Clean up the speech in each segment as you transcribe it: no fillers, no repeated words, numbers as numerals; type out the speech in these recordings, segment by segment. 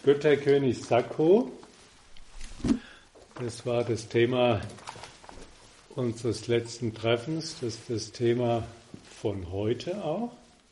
Götterkönig Sakko, das war das Thema unseres letzten Treffens, das ist das Thema von heute auch.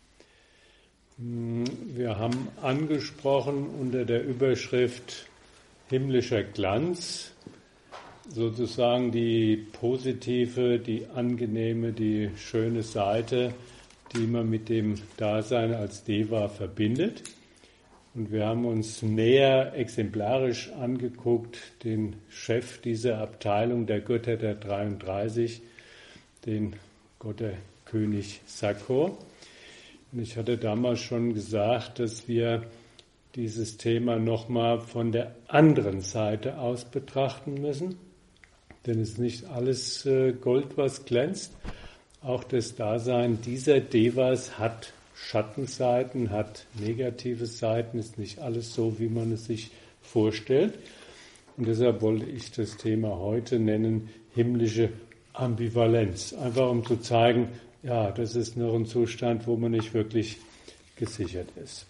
Wir haben angesprochen unter der Überschrift himmlischer Glanz, sozusagen die positive, die angenehme, die schöne Seite, die man mit dem Dasein als Deva verbindet. Und wir haben uns näher exemplarisch angeguckt, den Chef dieser Abteilung der Götter der 33, den Götterkönig Sakko. Und ich hatte damals schon gesagt, dass wir dieses Thema nochmal von der anderen Seite aus betrachten müssen. Denn es ist nicht alles Gold, was glänzt. Auch das Dasein dieser Devas hat Schattenseiten, hat negative Seiten, ist nicht alles so, wie man es sich vorstellt. Und deshalb wollte ich das Thema heute nennen, himmlische Ambivalenz. Einfach um zu zeigen, ja, das ist noch ein Zustand, wo man nicht wirklich gesichert ist.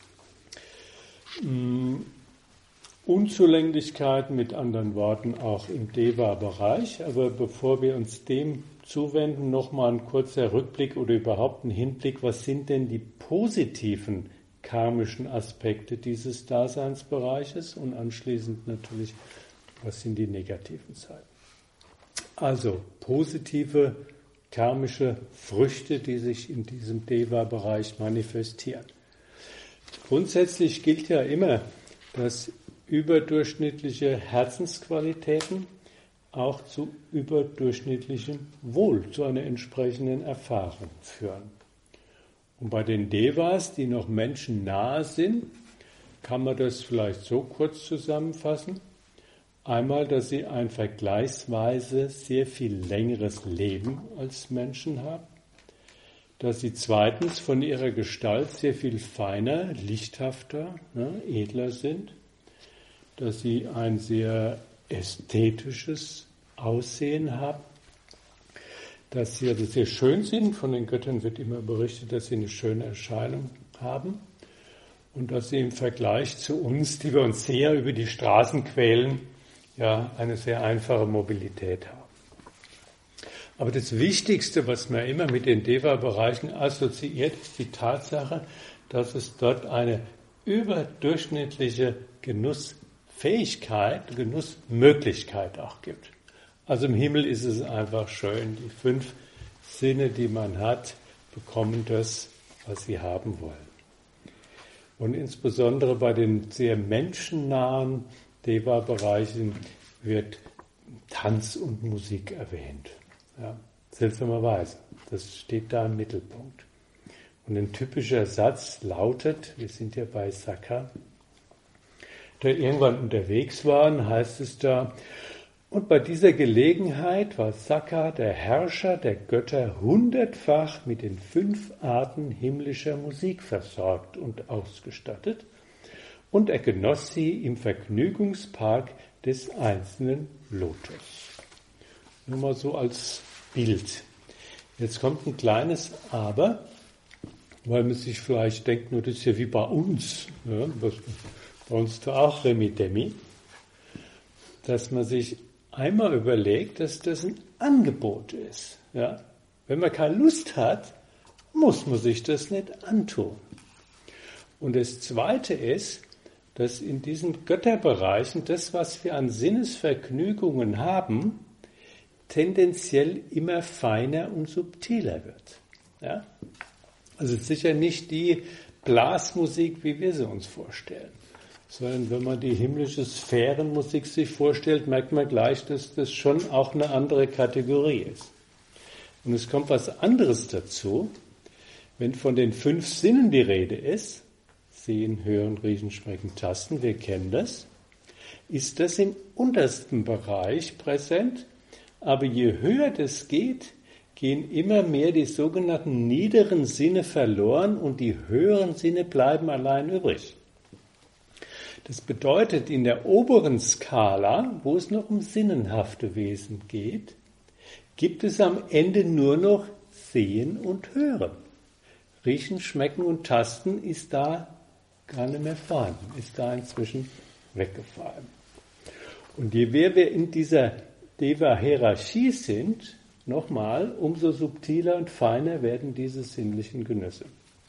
Unzulänglichkeiten, mit anderen Worten, auch im Deva-Bereich. Aber bevor wir uns dem zuwenden, nochmal ein kurzer Rückblick oder überhaupt ein Hinblick. Was sind denn die positiven karmischen Aspekte dieses Daseinsbereiches? Und anschließend natürlich, was sind die negativen Seiten? Also positive karmische Früchte, die sich in diesem Deva-Bereich manifestieren. Grundsätzlich gilt ja immer, dass überdurchschnittliche Herzensqualitäten auch zu überdurchschnittlichem Wohl, zu einer entsprechenden Erfahrung führen. Und bei den Devas, die noch menschennah sind, kann man das vielleicht so kurz zusammenfassen. Einmal, dass sie ein vergleichsweise sehr viel längeres Leben als Menschen haben, dass sie zweitens von ihrer Gestalt sehr viel feiner, lichthafter, edler sind, dass sie ein sehr ästhetisches Aussehen haben, dass sie also sehr schön sind. Von den Göttern wird immer berichtet, dass sie eine schöne Erscheinung haben und dass sie im Vergleich zu uns, die wir uns sehr über die Straßen quälen, ja, eine sehr einfache Mobilität haben. Aber das Wichtigste, was man immer mit den Deva-Bereichen assoziiert, ist die Tatsache, dass es dort eine überdurchschnittliche Genussfähigkeit, Genussmöglichkeit auch gibt. Also im Himmel ist es einfach schön. Die 5 Sinne, die man hat, bekommen das, was sie haben wollen. Und insbesondere bei den sehr menschennahen Deva-Bereichen wird Tanz und Musik erwähnt. Ja, seltsamerweise. Das steht da im Mittelpunkt. Und ein typischer Satz lautet, wir sind ja bei Sakka, der irgendwann unterwegs waren, heißt es da, und bei dieser Gelegenheit war Sakka, der Herrscher der Götter, 100-fach mit den 5 Arten himmlischer Musik versorgt und ausgestattet, und er genoss sie im Vergnügungspark des einzelnen Lotus. Nur mal so als Bild. Jetzt kommt ein kleines Aber, weil man sich vielleicht denkt, nur das ist ja wie bei uns, ja, bei uns da auch Remi-Demi, dass man sich einmal überlegt, dass das ein Angebot ist. Ja? Wenn man keine Lust hat, muss man sich das nicht antun. Und das Zweite ist, dass in diesen Götterbereichen das, was wir an Sinnesvergnügungen haben, tendenziell immer feiner und subtiler wird. Ja? Also sicher nicht die Blasmusik, wie wir sie uns vorstellen. Sondern wenn man die himmlische Sphärenmusik sich vorstellt, merkt man gleich, dass das schon auch eine andere Kategorie ist. Und es kommt was anderes dazu, wenn von den 5 Sinnen die Rede ist, sehen, hören, riechen, schmecken, tasten, wir kennen das, ist das im untersten Bereich präsent, aber je höher das geht, gehen immer mehr die sogenannten niederen Sinne verloren und die höheren Sinne bleiben allein übrig. Das bedeutet, in der oberen Skala, wo es noch um sinnenhafte Wesen geht, gibt es am Ende nur noch Sehen und Hören. Riechen, Schmecken und Tasten ist da gar nicht mehr vorhanden, ist da inzwischen weggefallen. Und je mehr wir in dieser Deva-Hierarchie sind, nochmal, umso subtiler und feiner werden diese sinnlichen Genüsse.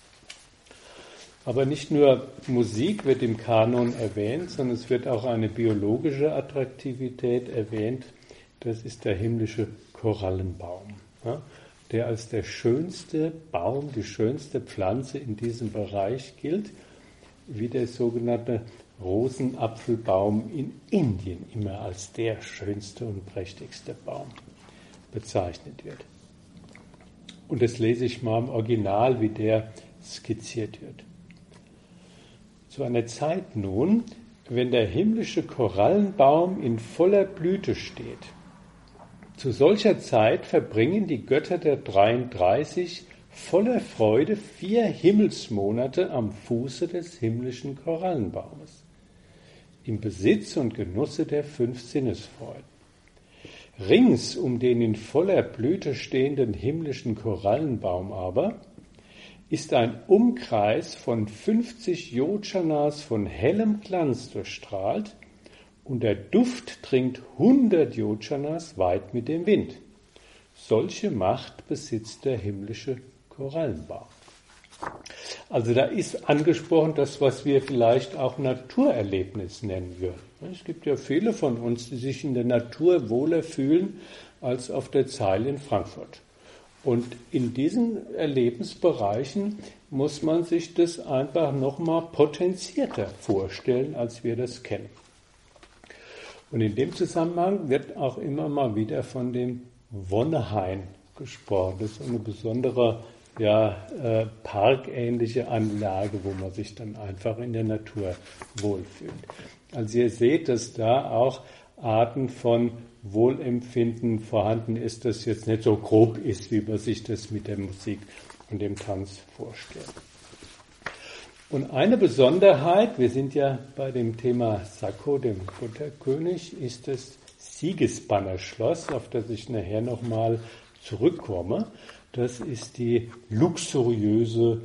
Aber nicht nur Musik wird im Kanon erwähnt, sondern es wird auch eine biologische Attraktivität erwähnt. Das ist der himmlische Korallenbaum, ja, der als der schönste Baum, die schönste Pflanze in diesem Bereich gilt, wie der sogenannte Rosenapfelbaum in Indien immer als der schönste und prächtigste Baum bezeichnet wird. Und das lese ich mal im Original, wie der skizziert wird. Zu einer Zeit nun, wenn der himmlische Korallenbaum in voller Blüte steht. Zu solcher Zeit verbringen die Götter der 33 voller Freude 4 Himmelsmonate am Fuße des himmlischen Korallenbaumes, im Besitz und Genusse der 5 Sinnesfreuden. Rings um den in voller Blüte stehenden himmlischen Korallenbaum aber ist ein Umkreis von 50 Yojanas von hellem Glanz durchstrahlt und der Duft dringt 100 Yojanas weit mit dem Wind. Solche Macht besitzt der himmlische Korallenbaum. Also da ist angesprochen das, was wir vielleicht auch Naturerlebnis nennen würden. Es gibt ja viele von uns, die sich in der Natur wohler fühlen als auf der Zeile in Frankfurt. Und in diesen Erlebensbereichen muss man sich das einfach nochmal potenzierter vorstellen, als wir das kennen. Und in dem Zusammenhang wird auch immer mal wieder von dem Wonnehain gesprochen. Das ist eine besondere, parkähnliche Anlage, wo man sich dann einfach in der Natur wohlfühlt. Also ihr seht, dass da auch Arten von Wohlempfinden vorhanden ist, das jetzt nicht so grob ist, wie man sich das mit der Musik und dem Tanz vorstellt. Und eine Besonderheit, wir sind ja bei dem Thema Sakko, dem Butterkönig, ist das Siegesbannerschloss, auf das ich nachher nochmal zurückkomme. Das ist die luxuriöse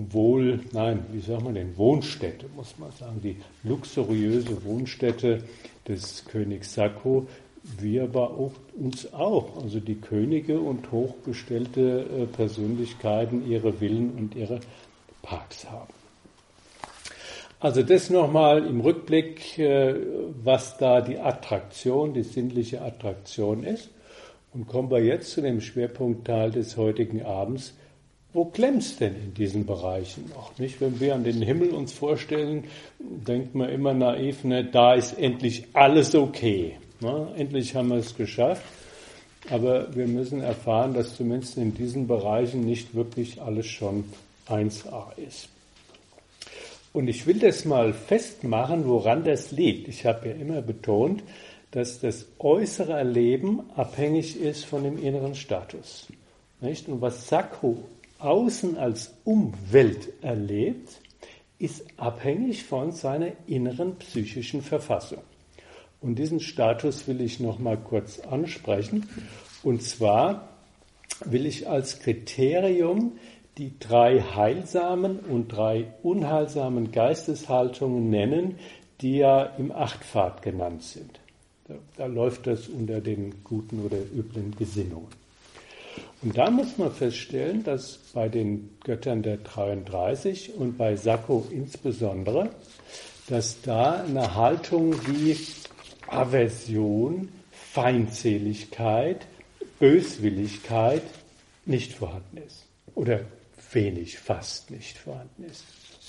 Wohnstätte, muss man sagen, die luxuriöse Wohnstätte des Königs Sakko, wie aber auch uns auch, also die Könige und hochgestellte Persönlichkeiten ihre Villen und ihre Parks haben. Also das nochmal im Rückblick, was da die Attraktion, die sinnliche Attraktion ist. Und kommen wir jetzt zu dem Schwerpunktteil des heutigen Abends. Wo klemmt's denn in diesen Bereichen noch? Nicht? Wenn wir an den Himmel uns vorstellen, denkt man immer naiv, ne, da ist endlich alles okay. Ne? Endlich haben wir es geschafft. Aber wir müssen erfahren, dass zumindest in diesen Bereichen nicht wirklich alles schon 1A ist. Und ich will das mal festmachen, woran das liegt. Ich habe ja immer betont, dass das äußere Erleben abhängig ist von dem inneren Status. Nicht? Und was Sakko außen als Umwelt erlebt, ist abhängig von seiner inneren psychischen Verfassung. Und diesen Status will ich noch mal kurz ansprechen. Und zwar will ich als Kriterium die 3 heilsamen und 3 unheilsamen Geisteshaltungen nennen, die ja im Achtpfad genannt sind. Da läuft das unter den guten oder üblen Gesinnungen. Und da muss man feststellen, dass bei den Göttern der 33 und bei Sakko insbesondere, dass da eine Haltung wie Aversion, Feindseligkeit, Böswilligkeit nicht vorhanden ist. Oder wenig, fast nicht vorhanden ist.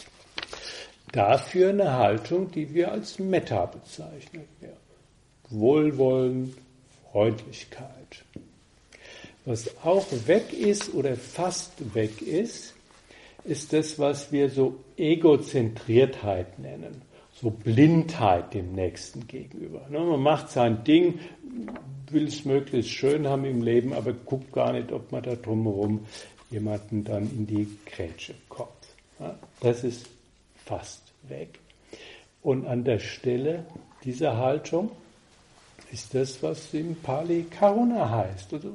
Dafür eine Haltung, die wir als Metta bezeichnen. Ja. Wohlwollen, Freundlichkeit. Was auch weg ist oder fast weg ist, ist das, was wir so Egozentriertheit nennen. So Blindheit dem Nächsten gegenüber. Man macht sein Ding, will es möglichst schön haben im Leben, aber guckt gar nicht, ob man da drumherum jemanden dann in die Grätsche kommt. Das ist fast weg. Und an der Stelle dieser Haltung ist das, was im Pali Karuna heißt, also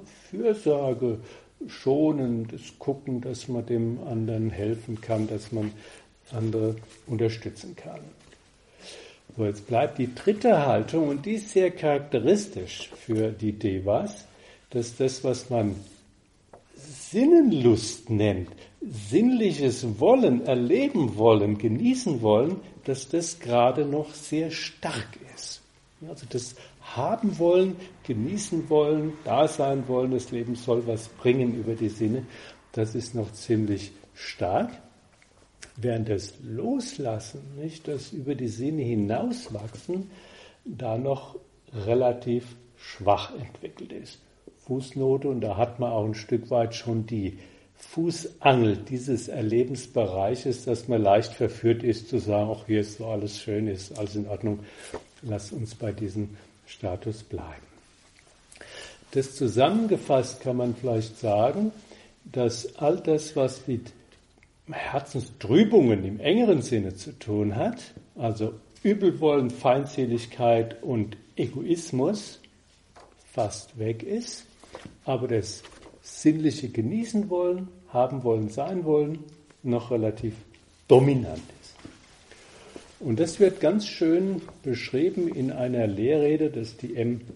Fürsorge, schonendes Gucken, dass man dem anderen helfen kann, dass man andere unterstützen kann. So, jetzt bleibt die dritte Haltung, und die ist sehr charakteristisch für die Devas, dass das, was man Sinnenlust nennt, sinnliches Wollen, erleben wollen, genießen wollen, dass das gerade noch sehr stark ist. Also das haben wollen, genießen wollen, da sein wollen, das Leben soll was bringen über die Sinne, das ist noch ziemlich stark. Während das Loslassen, nicht, das über die Sinne hinauswachsen, da noch relativ schwach entwickelt ist. Fußnote, und da hat man auch ein Stück weit schon die Fußangel dieses Erlebensbereiches, dass man leicht verführt ist, zu sagen, ach, hier ist so alles schön, ist alles in Ordnung, lass uns bei diesem Status bleiben. Das zusammengefasst kann man vielleicht sagen, dass all das, was mit Herzenstrübungen im engeren Sinne zu tun hat, also Übelwollen, Feindseligkeit und Egoismus, fast weg ist, aber das sinnliche Genießen wollen, haben wollen, sein wollen, noch relativ dominant ist. Und das wird ganz schön beschrieben in einer Lehrrede, das ist die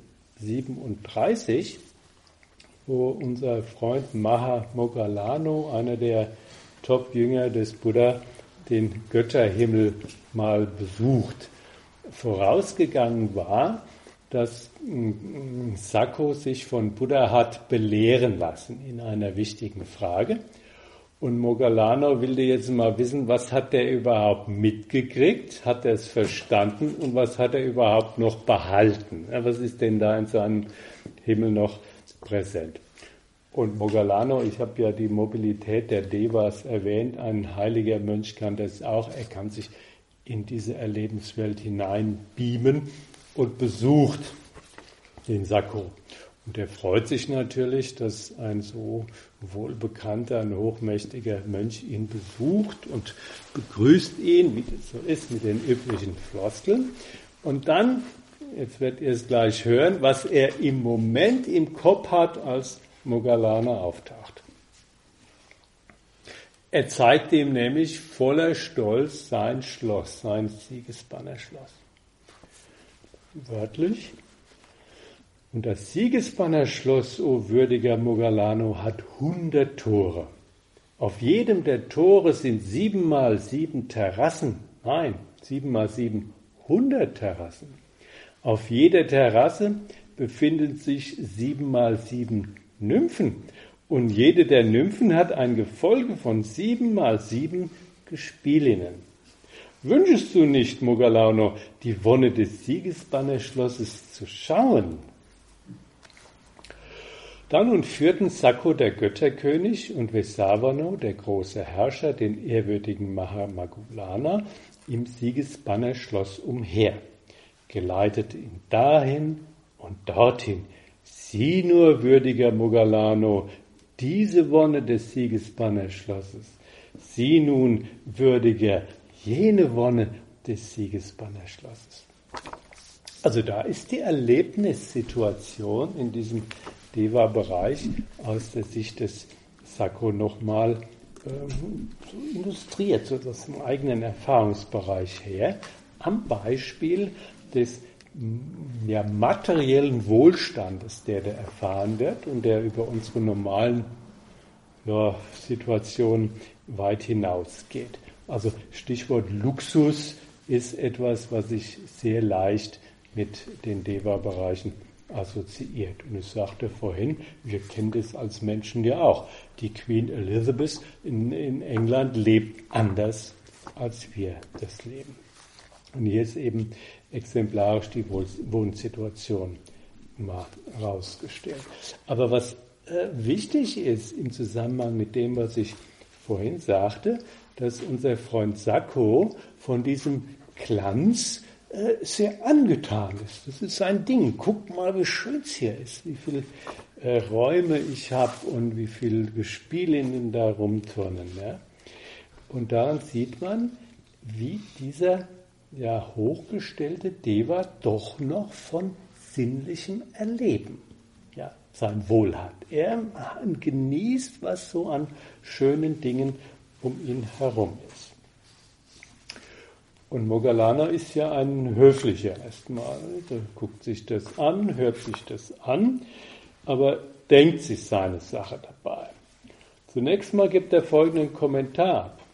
M37, wo unser Freund Maha Moggallano, einer der Top-Jünger des Buddha, den Götterhimmel mal besucht. Vorausgegangen war, dass Sakko sich von Buddha hat belehren lassen in einer wichtigen Frage. Und Moggallano willte jetzt mal wissen, was hat er überhaupt mitgekriegt, hat er es verstanden und was hat er überhaupt noch behalten? Was ist denn da in seinem Himmel noch präsent? Und Moggallano, ich habe ja die Mobilität der Devas erwähnt, ein heiliger Mönch kann das auch, er kann sich in diese Erlebenswelt hinein beamen und besucht den Sakko. Und er freut sich natürlich, dass ein so wohlbekannter, ein hochmächtiger Mönch ihn besucht und begrüßt ihn, wie das so ist, mit den üblichen Floskeln. Und dann, jetzt werdet ihr es gleich hören, was er im Moment im Kopf hat, als Moggallano auftaucht. Er zeigt ihm nämlich voller Stolz sein Schloss, sein Siegesbannerschloss. Wörtlich. Und das Siegesbannerschloss, o würdiger Moggallano, hat 100 Tore. Auf jedem der Tore sind 7 mal 7 Terrassen. Nein, 7 mal 7 100 Terrassen. Auf jeder Terrasse befinden sich 7 mal 7 Nymphen. Und jede der Nymphen hat ein Gefolge von 7 mal 7 Gespielinnen. Wünschest du nicht, Moggallano, die Wonne des Siegesbannerschlosses zu schauen? Dann nun führten Sakko, der Götterkönig, und Vessavano, der große Herrscher, den ehrwürdigen Maha Moggallana im Siegesbannerschloss umher, geleitete ihn dahin und dorthin. Sieh nur, würdiger Moggallano, diese Wonne des Siegesbannerschlosses. Sieh nun, würdiger, jene Wonne des Siegesbannerschlosses. Also da ist die Erlebnissituation in diesem Deva-Bereich aus der Sicht des Sakko nochmal so illustriert, so aus dem eigenen Erfahrungsbereich her, am Beispiel des materiellen Wohlstandes, der da erfahren wird und der über unsere normalen Situationen weit hinausgeht. Also Stichwort Luxus ist etwas, was sich sehr leicht mit den Deva-Bereichen assoziiert. Und ich sagte vorhin, wir kennen das als Menschen ja auch. Die Queen Elizabeth in England lebt anders, als wir das leben. Und hier ist eben exemplarisch die Wohnsituation mal herausgestellt. Aber was wichtig ist im Zusammenhang mit dem, was ich vorhin sagte, dass unser Freund Sakko von diesem Glanz sehr angetan ist. Das ist sein Ding. Guckt mal, wie schön es hier ist, wie viele Räume ich habe und wie viele Gespielinnen da rumturnen. Ja? Und daran sieht man, wie dieser hochgestellte Deva doch noch von sinnlichem Erleben sein Wohl hat. Er genießt, was so an schönen Dingen um ihn herum ist. Und Moggallano ist ja ein höflicher erstmal. Der guckt sich das an, hört sich das an, aber denkt sich seine Sache dabei. Zunächst mal gibt er folgenden Kommentar ab.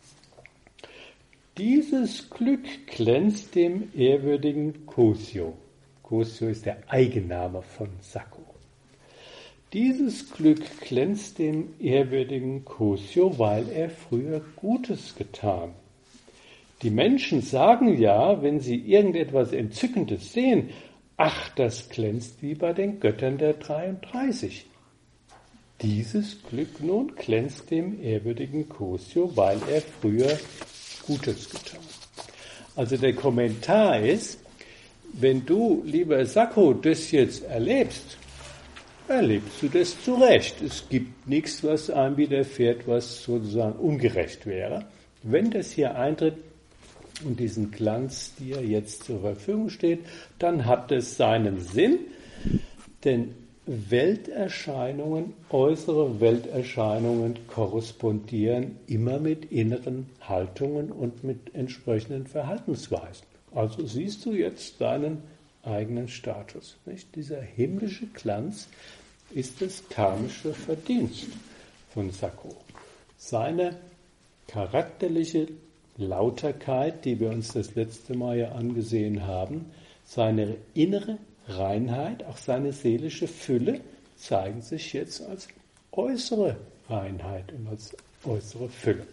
Dieses Glück glänzt dem ehrwürdigen Kosio. Kosio ist der Eigenname von Sakko. Dieses Glück glänzt dem ehrwürdigen Kosio, weil er früher Gutes getan. Die Menschen sagen ja, wenn sie irgendetwas Entzückendes sehen, ach, das glänzt wie bei den Göttern der 33. Dieses Glück nun glänzt dem ehrwürdigen Kosio, weil er früher Gutes getan. Also der Kommentar ist, wenn du, lieber Sakko, das jetzt erlebst du das zu Recht. Es gibt nichts, was einem widerfährt, was sozusagen ungerecht wäre. Wenn das hier eintritt und diesen Glanz dir jetzt zur Verfügung steht, dann hat es seinen Sinn, denn Welterscheinungen, äußere Welterscheinungen korrespondieren immer mit inneren Haltungen und mit entsprechenden Verhaltensweisen. Also siehst du jetzt deinen eigenen Status. Nicht? Dieser himmlische Glanz ist das karmische Verdienst von Sakko. Seine charakterliche Lauterkeit, die wir uns das letzte Mal ja angesehen haben, seine innere Reinheit, auch seine seelische Fülle zeigen sich jetzt als äußere Reinheit und als äußere Fülle.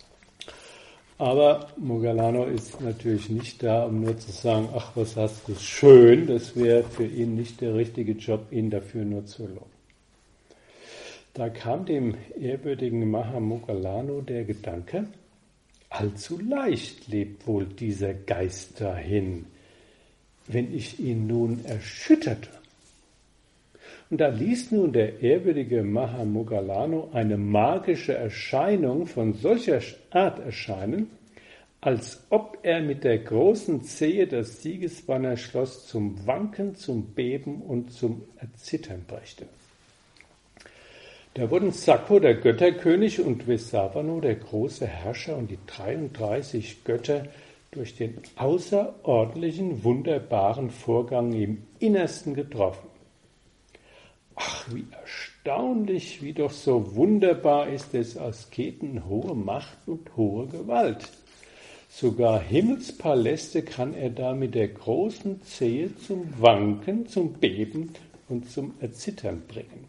Aber Moggallano ist natürlich nicht da, um nur zu sagen, ach, was hast du schön, das wäre für ihn nicht der richtige Job, ihn dafür nur zu loben. Da kam dem ehrwürdigen Maha Moggallano der Gedanke, allzu leicht lebt wohl dieser Geist dahin, wenn ich ihn nun erschütterte. Und da ließ nun der ehrwürdige Maha Moggallano eine magische Erscheinung von solcher Art erscheinen, als ob er mit der großen Zehe das Siegesbanner schloss zum Wanken, zum Beben und zum Erzittern brächte. Da wurden Sakko, der Götterkönig, und Vessavano, der große Herrscher, und die 33 Götter durch den außerordentlichen, wunderbaren Vorgang im Innersten getroffen. Ach, wie erstaunlich, wie doch so wunderbar ist des Asketen hohe Macht und hohe Gewalt. Sogar Himmelspaläste kann er da mit der großen Zehe zum Wanken, zum Beben und zum Erzittern bringen.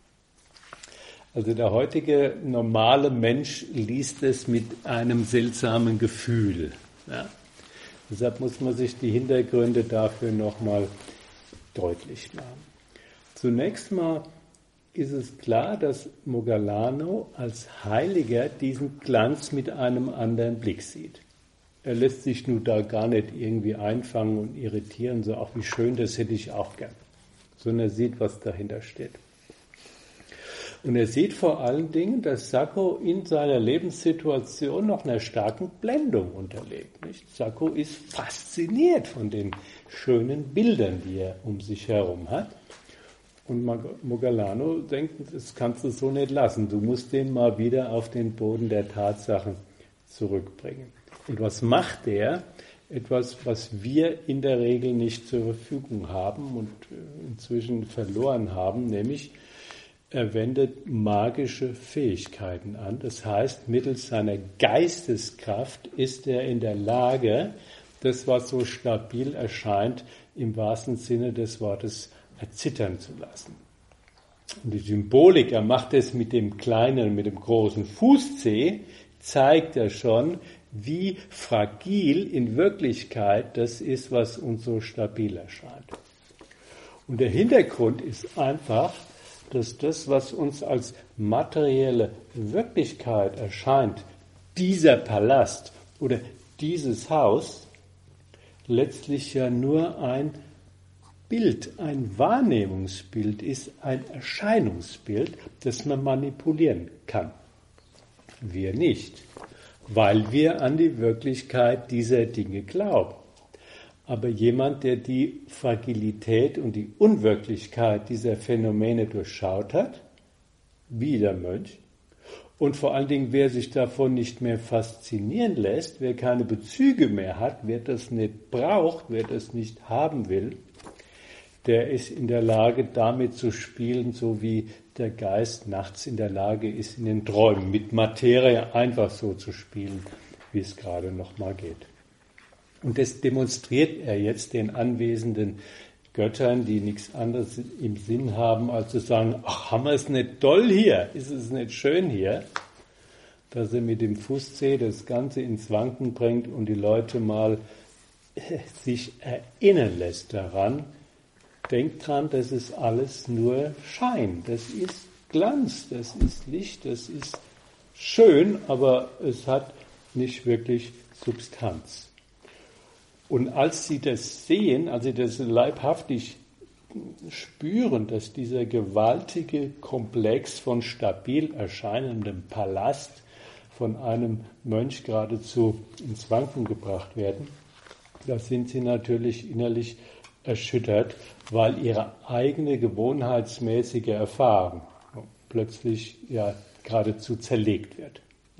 Also der heutige normale Mensch liest es mit einem seltsamen Gefühl. Ja? Deshalb muss man sich die Hintergründe dafür nochmal deutlich machen. Zunächst mal ist es klar, dass Moggallano als Heiliger diesen Glanz mit einem anderen Blick sieht. Er lässt sich nur da gar nicht irgendwie einfangen und irritieren, so, ach wie schön, das hätte ich auch gern. Sondern er sieht, was dahinter steht. Und er sieht vor allen Dingen, dass Sakko in seiner Lebenssituation noch einer starken Blendung unterliegt. Nicht? Sakko ist fasziniert von den schönen Bildern, die er um sich herum hat. Und Moggallano denkt, das kannst du so nicht lassen. Du musst den mal wieder auf den Boden der Tatsachen zurückbringen. Und was macht er? Etwas, was wir in der Regel nicht zur Verfügung haben und inzwischen verloren haben, nämlich er wendet magische Fähigkeiten an. Das heißt, mittels seiner Geisteskraft ist er in der Lage, das, was so stabil erscheint, im wahrsten Sinne des Wortes erzittern zu lassen. Und die Symbolik, er macht es mit dem kleinen, mit dem großen Fußzeh, zeigt er schon, wie fragil in Wirklichkeit das ist, was uns so stabil erscheint. Und der Hintergrund ist einfach, dass das, was uns als materielle Wirklichkeit erscheint, dieser Palast oder dieses Haus, letztlich ja nur ein Bild, ein Wahrnehmungsbild ist, ein Erscheinungsbild, das man manipulieren kann. Wir nicht, weil wir an die Wirklichkeit dieser Dinge glauben. Aber jemand, der die Fragilität und die Unwirklichkeit dieser Phänomene durchschaut hat, wie der Mönch, Und vor allen Dingen, wer sich davon nicht mehr faszinieren lässt, wer keine Bezüge mehr hat, wer das nicht braucht, wer das nicht haben will, der ist in der Lage, damit zu spielen, so wie der Geist nachts in der Lage ist, in den Träumen mit Materie einfach so zu spielen, wie es gerade nochmal geht. Und das demonstriert er jetzt den anwesenden Göttern, die nichts anderes im Sinn haben, als zu sagen, ach, haben wir es nicht toll hier? Ist es nicht schön hier? Dass er mit dem Fußzeh das Ganze ins Wanken bringt und die Leute mal sich erinnern lässt daran. Denkt dran, das ist alles nur Schein, das ist Glanz, das ist Licht, das ist schön, aber es hat nicht wirklich Substanz. Und als sie das sehen, als sie das leibhaftig spüren, dass dieser gewaltige Komplex von stabil erscheinendem Palast von einem Mönch geradezu ins Wanken gebracht werden, da sind sie natürlich innerlich erschüttert, weil ihre eigene gewohnheitsmäßige Erfahrung plötzlich ja geradezu zerlegt wird.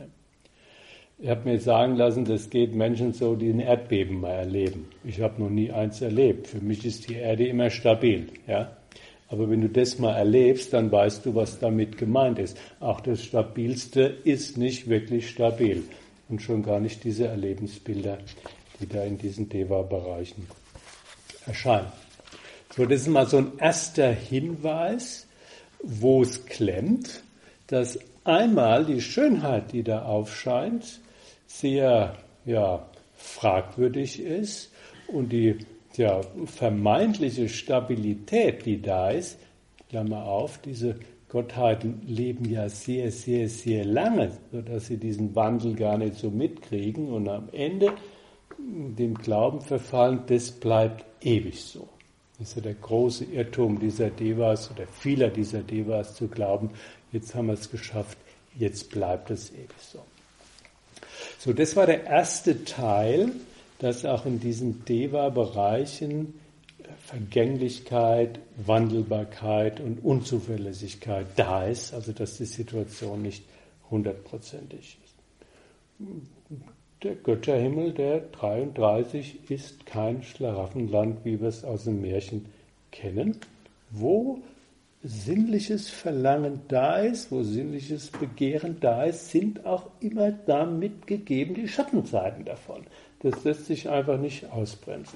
Ich habe mir sagen lassen, das geht Menschen so, die ein Erdbeben mal erleben. Ich habe noch nie eins erlebt. Für mich ist die Erde immer stabil. Ja? Aber wenn du das mal erlebst, dann weißt du, was damit gemeint ist. Auch das Stabilste ist nicht wirklich stabil. Und schon gar nicht diese Erlebensbilder, die da in diesen Deva-Bereichen erscheinen. So, das ist mal so ein erster Hinweis, wo es klemmt, dass einmal die Schönheit, die da aufscheint, sehr fragwürdig ist und die vermeintliche Stabilität, die da ist, Klammer auf, diese Gottheiten leben ja sehr, sehr, sehr lange, sodass sie diesen Wandel gar nicht so mitkriegen und am Ende dem Glauben verfallen, das bleibt ewig so. Das ist ja der große Irrtum dieser Devas oder vieler dieser Devas zu glauben, jetzt haben wir es geschafft, jetzt bleibt es ewig so. So, das war der erste Teil, dass auch in diesen Deva-Bereichen Vergänglichkeit, Wandelbarkeit und Unzuverlässigkeit da ist, also dass die Situation nicht 100%ig ist. Der Götterhimmel, der 33, ist kein Schlaraffenland, wie wir es aus dem Märchen kennen, wo sinnliches Verlangen da ist, wo sinnliches Begehren da ist, sind auch immer damit gegeben die Schattenseiten davon. Das lässt sich einfach nicht ausbremsen.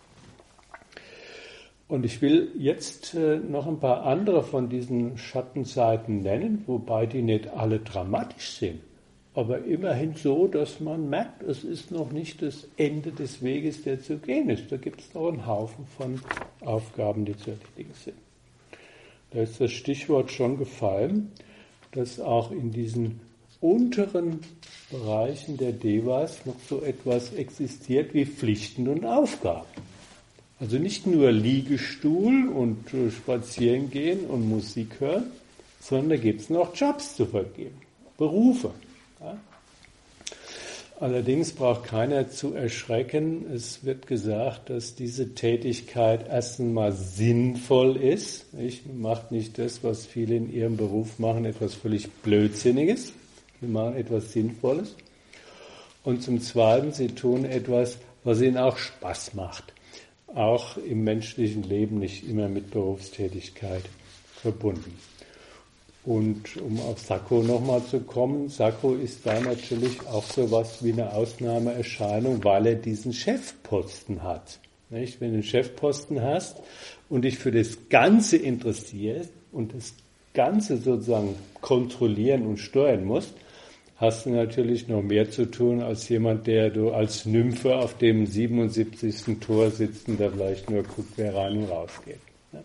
Und ich will jetzt noch ein paar andere von diesen Schattenseiten nennen, wobei die nicht alle dramatisch sind, aber immerhin so, dass man merkt, es ist noch nicht das Ende des Weges, der zu gehen ist. Da gibt es noch einen Haufen von Aufgaben, die zu erledigen sind. Da ist das Stichwort schon gefallen, dass auch in diesen unteren Bereichen der Devas noch so etwas existiert wie Pflichten und Aufgaben. Also nicht nur Liegestuhl und Spazieren gehen und Musik hören, sondern da gibt es noch Jobs zu vergeben, Berufe. Ja? Allerdings braucht keiner zu erschrecken. Es wird gesagt, dass diese Tätigkeit erst einmal sinnvoll ist. Macht nicht das, was viele in ihrem Beruf machen, etwas völlig Blödsinniges. Sie machen etwas Sinnvolles. Und zum Zweiten, sie tun etwas, was ihnen auch Spaß macht. Auch im menschlichen Leben nicht immer mit Berufstätigkeit verbunden. Und um auf Sakko nochmal zu kommen, Sakko ist da natürlich auch so was wie eine Ausnahmeerscheinung, weil er diesen Chefposten hat. Nicht? Wenn du einen Chefposten hast und dich für das Ganze interessierst und das Ganze sozusagen kontrollieren und steuern musst, hast du natürlich noch mehr zu tun als jemand, der du als Nymphe auf dem 77. Tor sitzt und da vielleicht nur guckt, wer rein und raus geht.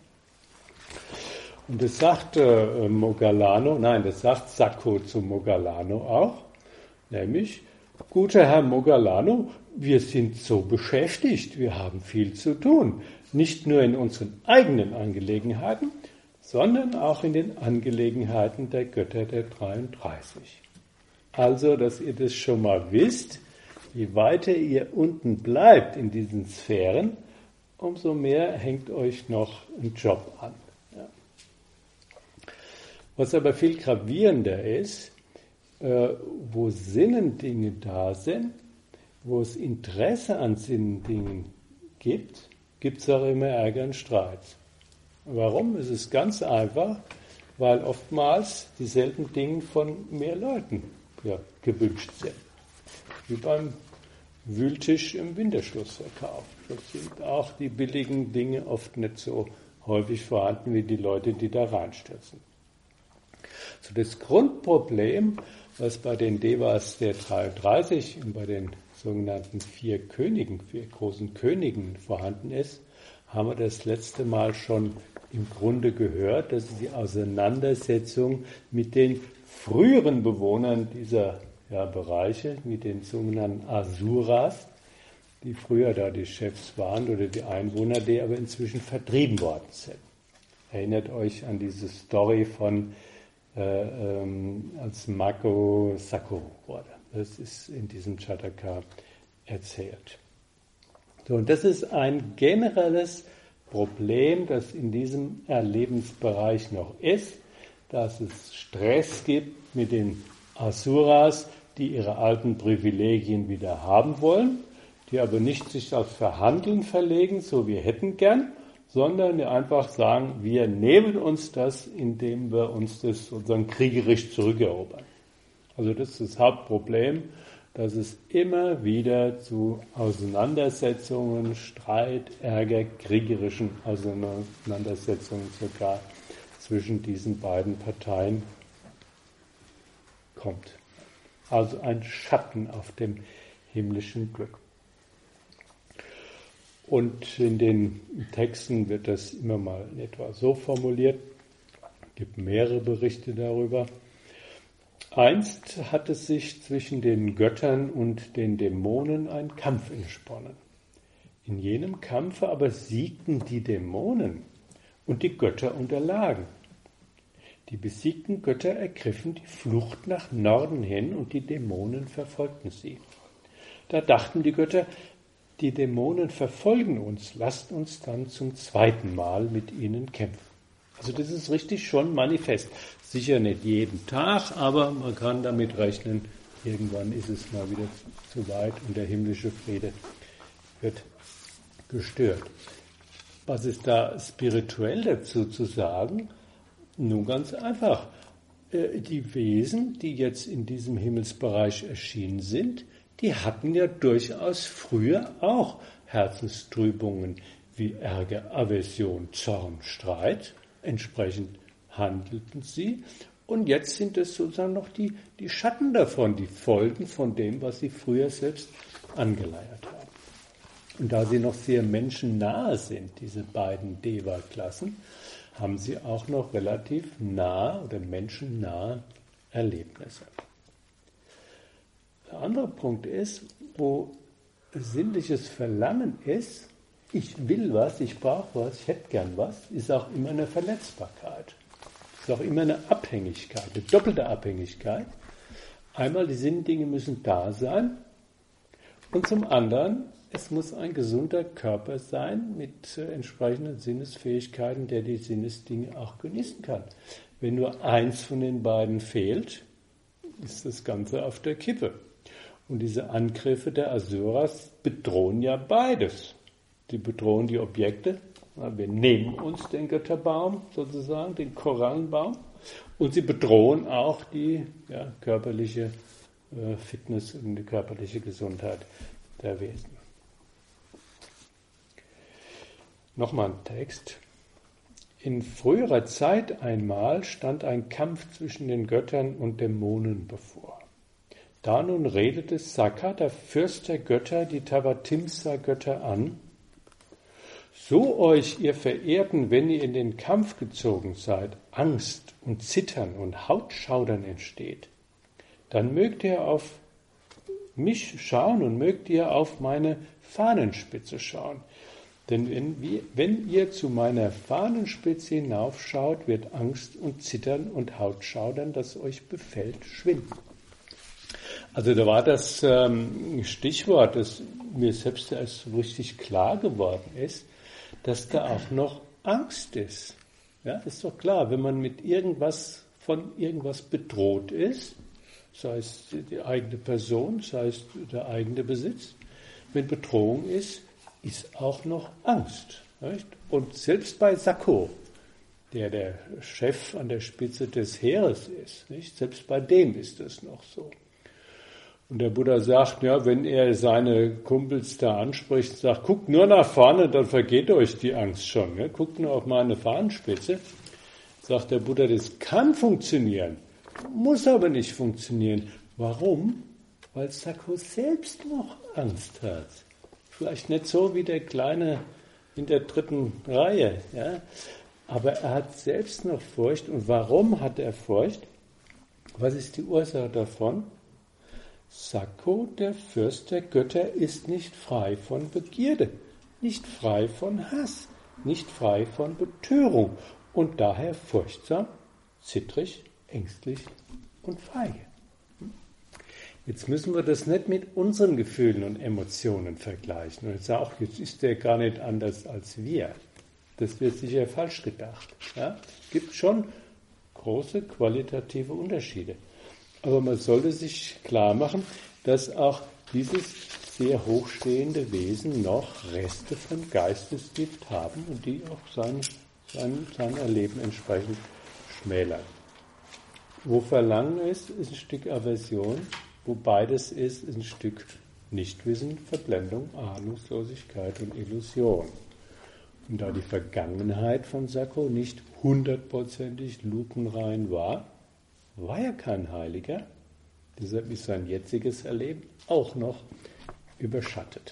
Und das sagt das sagt Sakko zu Moggallano auch, nämlich, guter Herr Moggallano, wir sind so beschäftigt, wir haben viel zu tun, nicht nur in unseren eigenen Angelegenheiten, sondern auch in den Angelegenheiten der Götter der 33. Also, dass ihr das schon mal wisst, je weiter ihr unten bleibt in diesen Sphären, umso mehr hängt euch noch ein Job an. Was aber viel gravierender ist, wo Sinnendinge da sind, wo es Interesse an Sinnendingen gibt, gibt es auch immer Ärger und Streit. Warum? Es ist ganz einfach, weil oftmals dieselben Dinge von mehr Leuten gewünscht sind. Wie beim Wühltisch im Winterschlussverkauf. Da sind auch die billigen Dinge oft nicht so häufig vorhanden wie die Leute, die da reinstürzen. So das Grundproblem, was bei den Devas der 33 und bei den sogenannten 4 großen Königen vorhanden ist, haben wir das letzte Mal schon im Grunde gehört. Das ist die Auseinandersetzung mit den früheren Bewohnern dieser Bereiche, mit den sogenannten Asuras, die früher da die Chefs waren oder die Einwohner, die aber inzwischen vertrieben worden sind. Erinnert euch an diese Story von als Mako Sakko wurde. Das ist in diesem Jataka erzählt. So, und das ist ein generelles Problem, das in diesem Erlebensbereich noch ist, dass es Stress gibt mit den Asuras, die ihre alten Privilegien wieder haben wollen, die aber nicht sich auf Verhandeln verlegen, so wir hätten gern, sondern die einfach sagen, wir nehmen uns das, indem wir uns das sozusagen kriegerisch zurückerobern. Also das ist das Hauptproblem, dass es immer wieder zu Auseinandersetzungen, Streit, Ärger, kriegerischen Auseinandersetzungen sogar zwischen diesen beiden Parteien kommt. Also ein Schatten auf dem himmlischen Glück. Und in den Texten wird das immer mal in etwa so formuliert. Es gibt mehrere Berichte darüber. Einst hat es sich zwischen den Göttern und den Dämonen ein Kampf entsponnen. In jenem Kampfe aber siegten die Dämonen und die Götter unterlagen. Die besiegten Götter ergriffen die Flucht nach Norden hin und die Dämonen verfolgten sie. Da dachten die Götter, die Dämonen verfolgen uns, lasst uns dann zum zweiten Mal mit ihnen kämpfen. Also das ist richtig schon manifest. Sicher nicht jeden Tag, aber man kann damit rechnen, irgendwann ist es mal wieder zu weit und der himmlische Friede wird gestört. Was ist da spirituell dazu zu sagen? Nun ganz einfach. Die Wesen, die jetzt in diesem Himmelsbereich erschienen sind, die hatten ja durchaus früher auch Herzenstrübungen wie Ärger, Aversion, Zorn, Streit. Entsprechend handelten sie. Und jetzt sind es sozusagen noch die Schatten davon, die Folgen von dem, was sie früher selbst angeleiert haben. Und da sie noch sehr menschennahe sind, diese beiden Deva-Klassen, haben sie auch noch relativ nahe oder menschennahe Erlebnisse. Der andere Punkt ist, wo sinnliches Verlangen ist, ich will was, ich brauche was, ich hätte gern was, ist auch immer eine Verletzbarkeit. Ist auch immer eine Abhängigkeit, eine doppelte Abhängigkeit. Einmal, die Sinndinge müssen da sein und zum anderen, es muss ein gesunder Körper sein mit entsprechenden Sinnesfähigkeiten, der die Sinnesdinge auch genießen kann. Wenn nur eins von den beiden fehlt, ist das Ganze auf der Kippe. Und diese Angriffe der Asuras bedrohen ja beides. Die bedrohen die Objekte. Wir nehmen uns den Götterbaum sozusagen, den Korallenbaum. Und sie bedrohen auch die körperliche Fitness und die körperliche Gesundheit der Wesen. Nochmal ein Text. In früherer Zeit einmal stand ein Kampf zwischen den Göttern und Dämonen bevor. Da nun redete Sakka, der Fürst der Götter, die Tavatimsa-Götter an: So euch, ihr Verehrten, wenn ihr in den Kampf gezogen seid, Angst und Zittern und Hautschaudern entsteht, dann mögt ihr auf mich schauen und mögt ihr auf meine Fahnenspitze schauen. Denn wenn ihr zu meiner Fahnenspitze hinaufschaut, wird Angst und Zittern und Hautschaudern, das euch befällt, schwinden. Also da war das Stichwort, das mir selbst erst so richtig klar geworden ist, dass da auch noch Angst ist. Ja, ist doch klar, wenn man mit von irgendwas bedroht ist, sei es die eigene Person, sei es der eigene Besitz. Wenn Bedrohung ist auch noch Angst. Nicht? Und selbst bei Sakko, der Chef an der Spitze des Heeres ist, nicht? Selbst bei dem ist es noch so. Und der Buddha sagt, ja, wenn er seine Kumpels da anspricht, sagt, guckt nur nach vorne, dann vergeht euch die Angst schon. Ne? Guckt nur auf meine Fahnenspitze. Sagt der Buddha, das kann funktionieren, muss aber nicht funktionieren. Warum? Weil Sakko selbst noch Angst hat. Vielleicht nicht so wie der Kleine in der 3. Reihe, ja? Aber er hat selbst noch Furcht. Und warum hat er Furcht? Was ist die Ursache davon? Sakko, der Fürst der Götter, ist nicht frei von Begierde, nicht frei von Hass, nicht frei von Betörung und daher furchtsam, zittrig, ängstlich und feige. Jetzt müssen wir das nicht mit unseren Gefühlen und Emotionen vergleichen. Und jetzt sagen, ach, jetzt ist der gar nicht anders als wir. Das wird sicher falsch gedacht. Ja? Es gibt schon große qualitative Unterschiede. Aber man sollte sich klar machen, dass auch dieses sehr hochstehende Wesen noch Reste von Geistesgift haben und die auch sein Erleben entsprechend schmälern. Wo Verlangen ist ein Stück Aversion, wo beides ist ein Stück Nichtwissen, Verblendung, Ahnungslosigkeit und Illusion. Und da die Vergangenheit von Sakko nicht 100%ig lupenrein war er kein Heiliger, deshalb ist sein jetziges Erleben auch noch überschattet.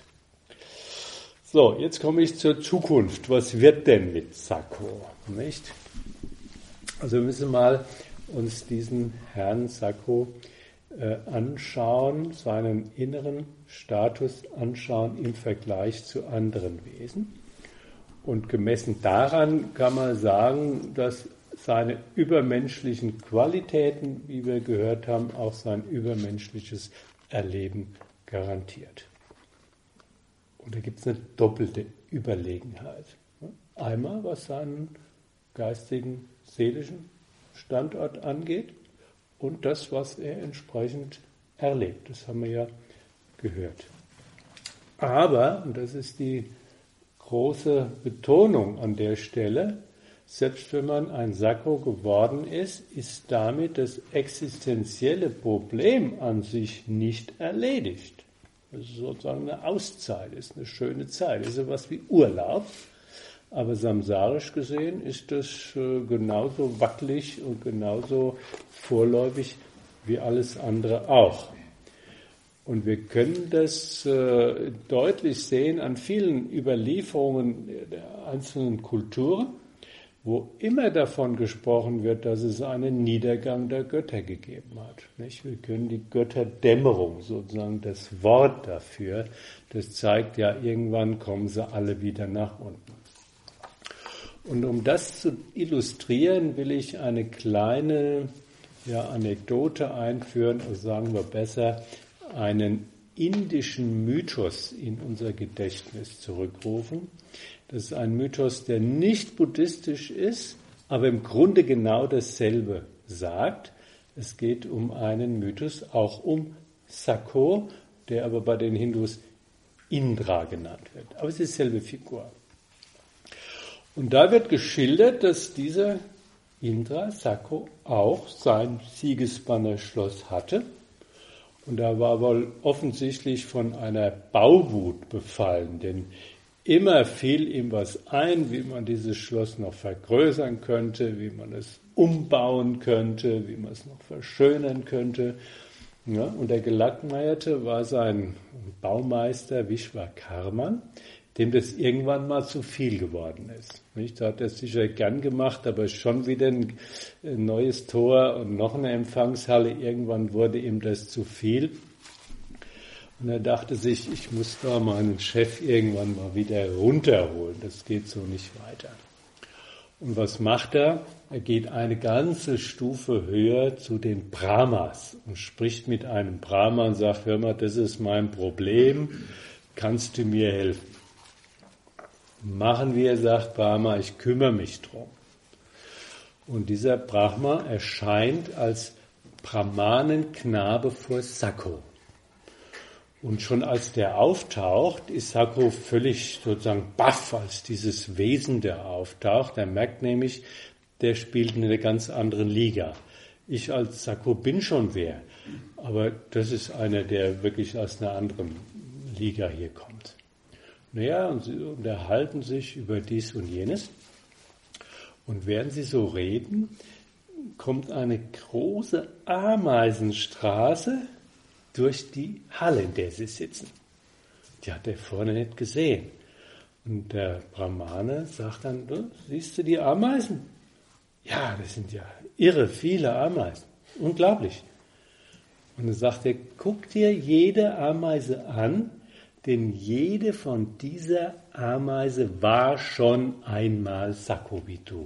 So, jetzt komme ich zur Zukunft. Was wird denn mit Sakko? Nicht? Also wir müssen mal uns diesen Herrn Sakko anschauen, seinen inneren Status anschauen im Vergleich zu anderen Wesen. Und gemessen daran kann man sagen, dass seine übermenschlichen Qualitäten, wie wir gehört haben, auch sein übermenschliches Erleben garantiert. Und da gibt es eine doppelte Überlegenheit. Einmal, was seinen geistigen, seelischen Standort angeht und das, was er entsprechend erlebt. Das haben wir ja gehört. Aber, und das ist die große Betonung an der Stelle, selbst wenn man ein Sakko geworden ist, ist damit das existenzielle Problem an sich nicht erledigt. Das ist sozusagen eine Auszeit, ist eine schöne Zeit, ist so was wie Urlaub. Aber samsarisch gesehen ist das genauso wackelig und genauso vorläufig wie alles andere auch. Und wir können das deutlich sehen an vielen Überlieferungen der einzelnen Kulturen, wo immer davon gesprochen wird, dass es einen Niedergang der Götter gegeben hat. Nicht? Wir können die Götterdämmerung, sozusagen das Wort dafür, das zeigt ja, irgendwann kommen sie alle wieder nach unten. Und um das zu illustrieren, will ich eine kleine Anekdote einführen, oder sagen wir besser, einen indischen Mythos in unser Gedächtnis zurückrufen. Das ist ein Mythos, der nicht buddhistisch ist, aber im Grunde genau dasselbe sagt. Es geht um einen Mythos, auch um Sakko, der aber bei den Hindus Indra genannt wird. Aber es ist dieselbe Figur. Und da wird geschildert, dass dieser Indra, Sakko, auch sein Siegesbannerschloss hatte. Und er war wohl offensichtlich von einer Bauwut befallen, denn immer fiel ihm was ein, wie man dieses Schloss noch vergrößern könnte, wie man es umbauen könnte, wie man es noch verschönern könnte. Ja, und der Gelackmeierte war sein Baumeister Vishwakarma, dem das irgendwann mal zu viel geworden ist. Nicht? Da hat er sicher gern gemacht, aber schon wieder ein neues Tor und noch eine Empfangshalle. Irgendwann wurde ihm das zu viel. Und er dachte sich, ich muss da meinen Chef irgendwann mal wieder runterholen. Das geht so nicht weiter. Und was macht er? Er geht eine ganze Stufe höher zu den Brahmas und spricht mit einem Brahma und sagt, hör mal, das ist mein Problem, kannst du mir helfen? Machen wir, sagt Brahma, ich kümmere mich drum. Und dieser Brahma erscheint als Brahmanenknabe vor Sakko. Und schon als der auftaucht, ist Sakko völlig sozusagen baff, als dieses Wesen, der auftaucht. Er merkt nämlich, der spielt in einer ganz anderen Liga. Ich als Sakko bin schon wer, aber das ist einer, der wirklich aus einer anderen Liga hier kommt. Naja, und sie unterhalten sich über dies und jenes. Und während sie so reden, kommt eine große Ameisenstraße durch die Halle, in der sie sitzen. Die hat er vorne nicht gesehen. Und der Brahmane sagt dann, du, siehst du die Ameisen? Ja, das sind ja irre viele Ameisen. Unglaublich. Und dann sagt er, guck dir jede Ameise an, denn jede von dieser Ameise war schon einmal Sakko wie du.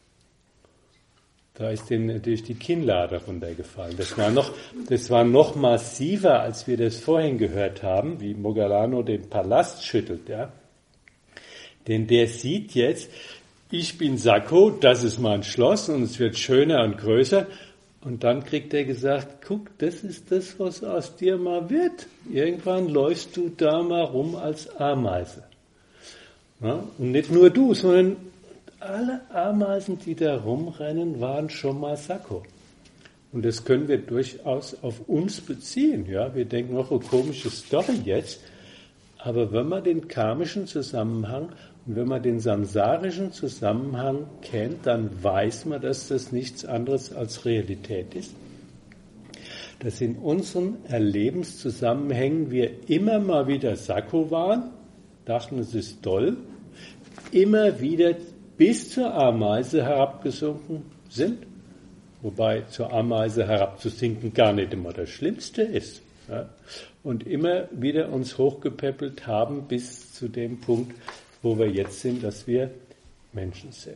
Da ist denen natürlich die Kinnlade runtergefallen. Das war noch massiver, als wir das vorhin gehört haben, wie Moggallano den Palast schüttelt. Ja? Denn der sieht jetzt, ich bin Sakko, das ist mein Schloss und es wird schöner und größer. Und dann kriegt er gesagt, guck, das ist das, was aus dir mal wird. Irgendwann läufst du da mal rum als Ameise. Ja? Und nicht nur du, sondern alle Ameisen, die da rumrennen, waren schon mal Sakko. Und das können wir durchaus auf uns beziehen. Ja? Wir denken, oh, komische Story jetzt. Aber wenn man den karmischen Zusammenhang und wenn man den samsarischen Zusammenhang kennt, dann weiß man, dass das nichts anderes als Realität ist. Dass in unseren Erlebenszusammenhängen wir immer mal wieder Sakko waren, dachten, es ist toll, immer wieder bis zur Ameise herabgesunken sind, wobei zur Ameise herabzusinken gar nicht immer das Schlimmste ist. Ja? Und immer wieder uns hochgepäppelt haben bis zu dem Punkt, wo wir jetzt sind, dass wir Menschen sind.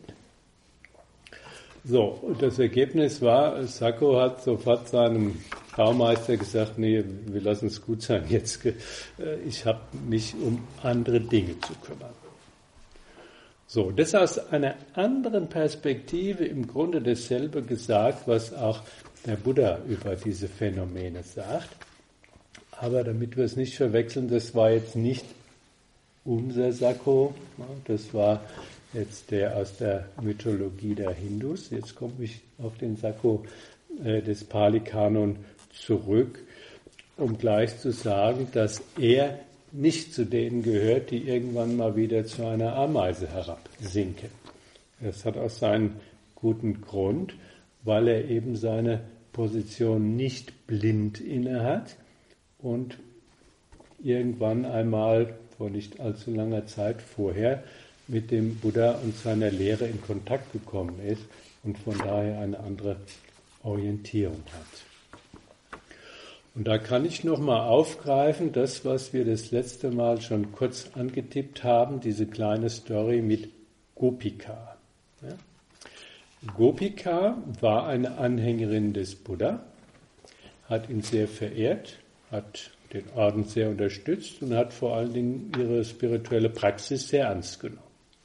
So, und das Ergebnis war, Sakko hat sofort seinem Baumeister gesagt, nee, wir lassen es gut sein, jetzt, ich habe mich um andere Dinge zu kümmern. So, das aus einer anderen Perspektive im Grunde dasselbe gesagt, was auch der Buddha über diese Phänomene sagt. Aber damit wir es nicht verwechseln, das war jetzt nicht unser Sakko, das war jetzt der aus der Mythologie der Hindus. Jetzt komme ich auf den Sakko des Pali-Kanon zurück, um gleich zu sagen, dass er nicht zu denen gehört, die irgendwann mal wieder zu einer Ameise herabsinken. Das hat auch seinen guten Grund, weil er eben seine Position nicht blind innehat und irgendwann einmal vor nicht allzu langer Zeit vorher mit dem Buddha und seiner Lehre in Kontakt gekommen ist und von daher eine andere Orientierung hat. Und da kann ich nochmal aufgreifen, das, was wir das letzte Mal schon kurz angetippt haben, diese kleine Story mit Gopika. Ja? Gopika war eine Anhängerin des Buddha, hat ihn sehr verehrt, hat den Orden sehr unterstützt und hat vor allen Dingen ihre spirituelle Praxis sehr ernst genommen.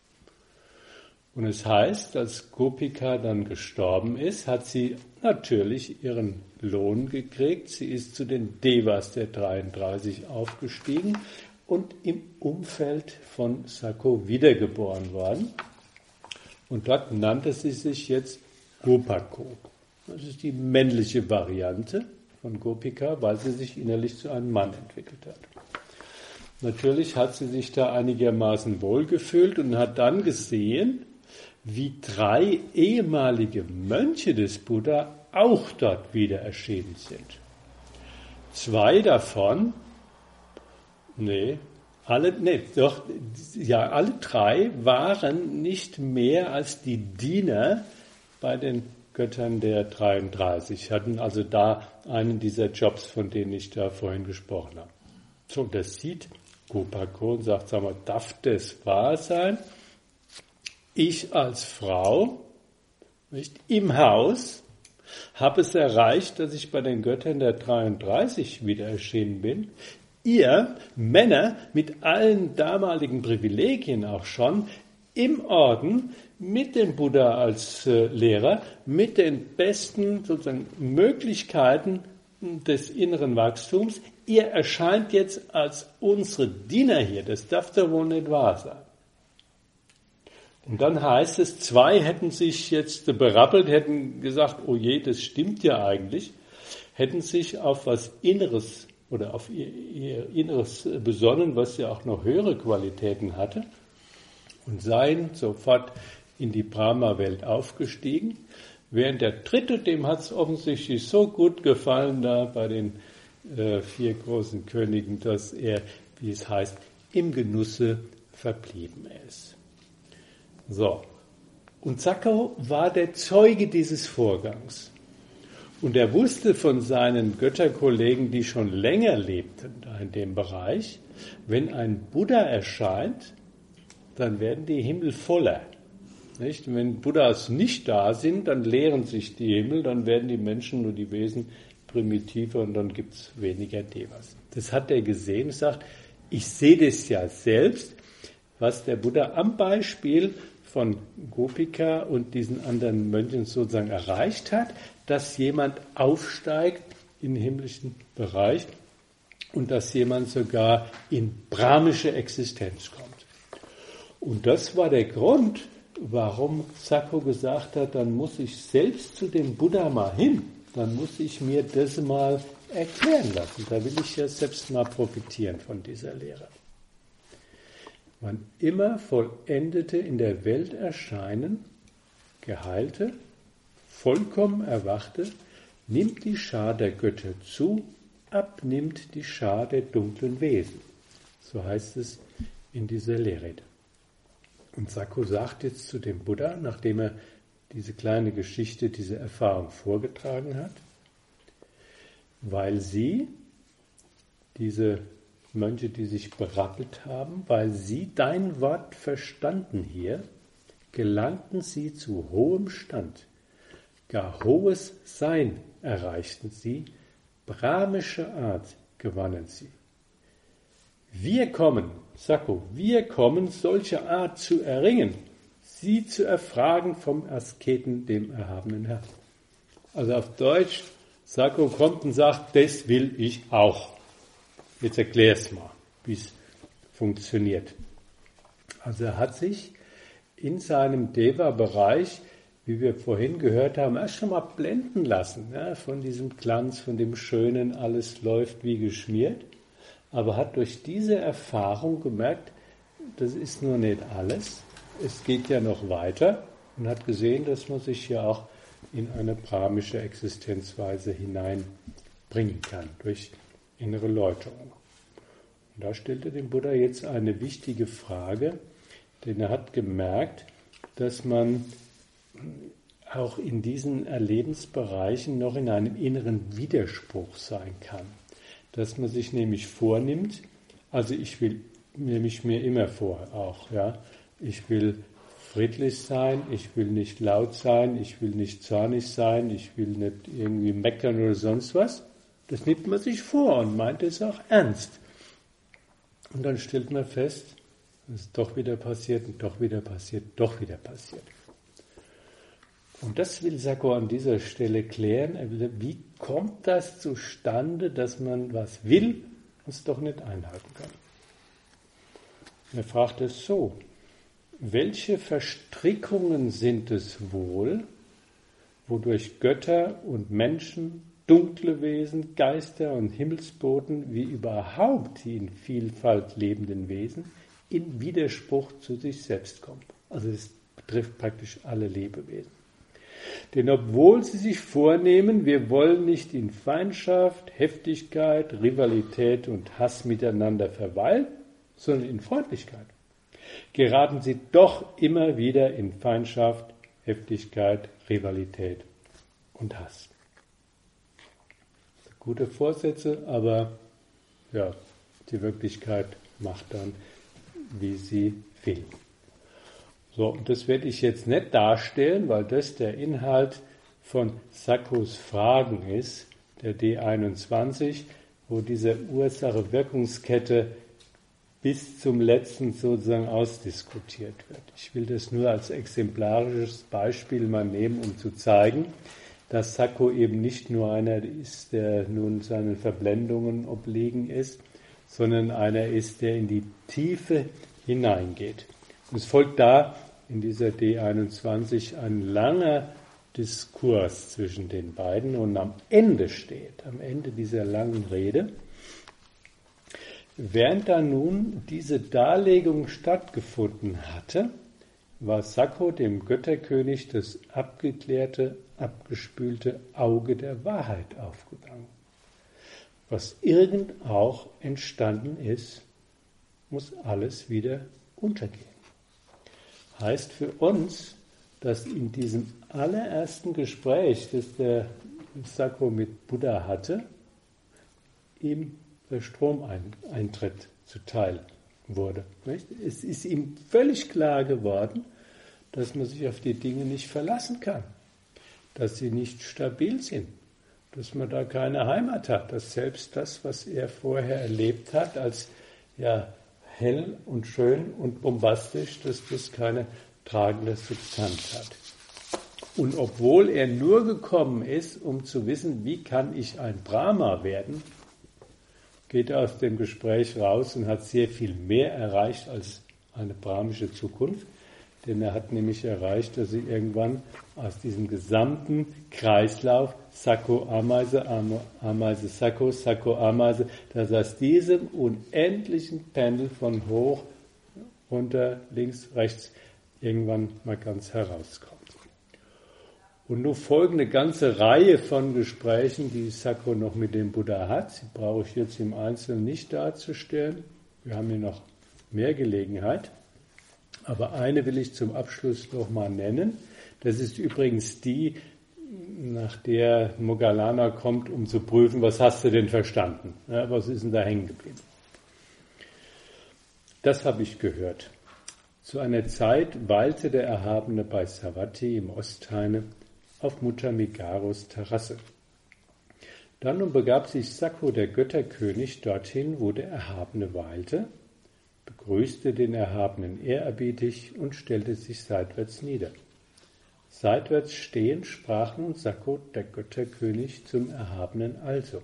Und es heißt, als Gopika dann gestorben ist, hat sie natürlich ihren Lohn gekriegt. Sie ist zu den Devas der 33 aufgestiegen und im Umfeld von Sakko wiedergeboren worden. Und dort nannte sie sich jetzt Gopako. Das ist die männliche Variante von Gopika, weil sie sich innerlich zu einem Mann entwickelt hat. Natürlich hat sie sich da einigermaßen wohlgefühlt und hat dann gesehen, wie 3 ehemalige Mönche des Buddha auch dort wieder erschienen sind. 2 davon, alle 3 waren nicht mehr als die Diener bei den Göttern der 33, hatten also da einen dieser Jobs, von denen ich da vorhin gesprochen habe. So, das sieht Gopako und sagt, sag mal, darf das wahr sein? Ich als Frau, nicht im Haus, habe es erreicht, dass ich bei den Göttern der 33 wieder erschienen bin. Ihr Männer mit allen damaligen Privilegien auch schon im Orden mit dem Buddha als Lehrer, mit den besten sozusagen Möglichkeiten des inneren Wachstums. Ihr erscheint jetzt als unsere Diener hier. Das darf doch wohl nicht wahr sein. Und dann heißt es, 2 hätten sich jetzt berappelt, hätten gesagt, oh je, das stimmt ja eigentlich, hätten sich auf was Inneres oder auf ihr Inneres besonnen, was ja auch noch höhere Qualitäten hatte, und seien sofort in die Brahma-Welt aufgestiegen, während der 3., dem hat es offensichtlich so gut gefallen da bei den 4 großen Königen, dass er, wie es heißt, im Genusse verblieben ist. So, und Sakko war der Zeuge dieses Vorgangs. Und er wusste von seinen Götterkollegen, die schon länger lebten da in dem Bereich, wenn ein Buddha erscheint, dann werden die Himmel voller. Nicht? Und wenn Buddhas nicht da sind, dann leeren sich die Himmel, dann werden die Menschen nur die Wesen primitiver und dann gibt es weniger Devas. Das hat er gesehen und sagt, ich sehe das ja selbst, was der Buddha am Beispiel von Gopika und diesen anderen Mönchen sozusagen erreicht hat, dass jemand aufsteigt im himmlischen Bereich und dass jemand sogar in brahmische Existenz kommt. Und das war der Grund, warum Sakko gesagt hat, dann muss ich selbst zu dem Buddha mal hin, dann muss ich mir das mal erklären lassen. Da will ich ja selbst mal profitieren von dieser Lehre. Wann immer Vollendete in der Welt erscheinen, Geheilte, vollkommen Erwachte, nimmt die Schar der Götter zu, abnimmt die Schar der dunklen Wesen. So heißt es in dieser Lehrrede. Und Sakko sagt jetzt zu dem Buddha, nachdem er diese kleine Geschichte, diese Erfahrung vorgetragen hat, weil sie, diese Mönche, die sich berappelt haben, weil sie dein Wort verstanden hier, gelangten sie zu hohem Stand. Gar hohes Sein erreichten sie, brahmische Art gewannen sie. Wir kommen, Sakko, wir kommen, solche Art zu erringen, sie zu erfragen vom Asketen, dem erhabenen Herrn. Also auf Deutsch, Sakko kommt und sagt, das will ich auch. Jetzt erklär es mal, wie es funktioniert. Also er hat sich in seinem Deva-Bereich, wie wir vorhin gehört haben, erst schon mal blenden lassen, ja, von diesem Glanz, von dem Schönen, alles läuft wie geschmiert, aber hat durch diese Erfahrung gemerkt, das ist nur nicht alles, es geht ja noch weiter und hat gesehen, dass man sich ja auch in eine brahmische Existenzweise hineinbringen kann, durch innere Läuterung. Und da stellte dem Buddha jetzt eine wichtige Frage, denn er hat gemerkt, dass man auch in diesen Erlebensbereichen noch in einem inneren Widerspruch sein kann. Dass man sich nämlich vornimmt, also ich will, nehme ich mir immer vor auch, ja, ich will friedlich sein, ich will nicht laut sein, ich will nicht zornig sein, ich will nicht irgendwie meckern oder sonst was. Das nimmt man sich vor und meint es auch ernst. Und dann stellt man fest, es ist doch wieder passiert und doch wieder passiert, doch wieder passiert. Und das will Sakko an dieser Stelle klären. Wie kommt das zustande, dass man was will und es doch nicht einhalten kann? Er fragt es so: Welche Verstrickungen sind es wohl, wodurch Götter und Menschen, dunkle Wesen, Geister und Himmelsboten, wie überhaupt die in Vielfalt lebenden Wesen, in Widerspruch zu sich selbst kommen? Also es betrifft praktisch alle Lebewesen. Denn obwohl sie sich vornehmen, wir wollen nicht in Feindschaft, Heftigkeit, Rivalität und Hass miteinander verweilen, sondern in Freundlichkeit, geraten sie doch immer wieder in Feindschaft, Heftigkeit, Rivalität und Hass. Gute Vorsätze, aber ja, die Wirklichkeit macht dann, wie sie will. So, und das werde ich jetzt nicht darstellen, weil das der Inhalt von Sakkos Fragen ist, der D21, wo diese Ursache-Wirkungskette bis zum letzten sozusagen ausdiskutiert wird. Ich will das nur als exemplarisches Beispiel mal nehmen, um zu zeigen, dass Sacco eben nicht nur einer ist, der nun seinen Verblendungen obliegen ist, sondern einer ist, der in die Tiefe hineingeht. Und es folgt da in dieser D21 ein langer Diskurs zwischen den beiden und am Ende dieser langen Rede, während da nun diese Darlegung stattgefunden hatte, war Sacco dem Götterkönig das abgeklärte, abgespülte Auge der Wahrheit aufgegangen. Was irgend auch entstanden ist, muss alles wieder untergehen. Heißt für uns, dass in diesem allerersten Gespräch, das der Sacco mit Buddha hatte, ihm der Stromeintritt zuteil wurde. Es ist ihm völlig klar geworden, dass man sich auf die Dinge nicht verlassen kann, dass sie nicht stabil sind, dass man da keine Heimat hat, dass selbst das, was er vorher erlebt hat, als ja hell und schön und bombastisch, dass das keine tragende Substanz hat. Und obwohl er nur gekommen ist, um zu wissen, wie kann ich ein Brahma werden, geht er aus dem Gespräch raus und hat sehr viel mehr erreicht als eine brahmische Zukunft, denn er hat nämlich erreicht, dass sie irgendwann aus diesem gesamten Kreislauf Sacco, Ameise, Ameise, Sacco, Sacco, Ameise, dass aus diesem unendlichen Pendel von hoch, runter, links, rechts irgendwann mal ganz herauskommt. Und nun folgt eine ganze Reihe von Gesprächen, die Sacco noch mit dem Buddha hat. Die brauche ich jetzt im Einzelnen nicht darzustellen. Wir haben hier noch mehr Gelegenheit. Aber eine will ich zum Abschluss noch mal nennen. Das ist übrigens die, nach der Moggallana kommt, um zu prüfen, was hast du denn verstanden? Ja, was ist denn da hängen geblieben? Das habe ich gehört. Zu einer Zeit weilte der Erhabene bei Savatthi im Osthaine auf Mutter Megaros Terrasse. Dann nun begab sich Sacco, der Götterkönig, dorthin, wo der Erhabene weilte, begrüßte den Erhabenen ehrerbietig und stellte sich seitwärts nieder. Seitwärts stehend sprach nun Sacco, der Götterkönig, zum Erhabenen also: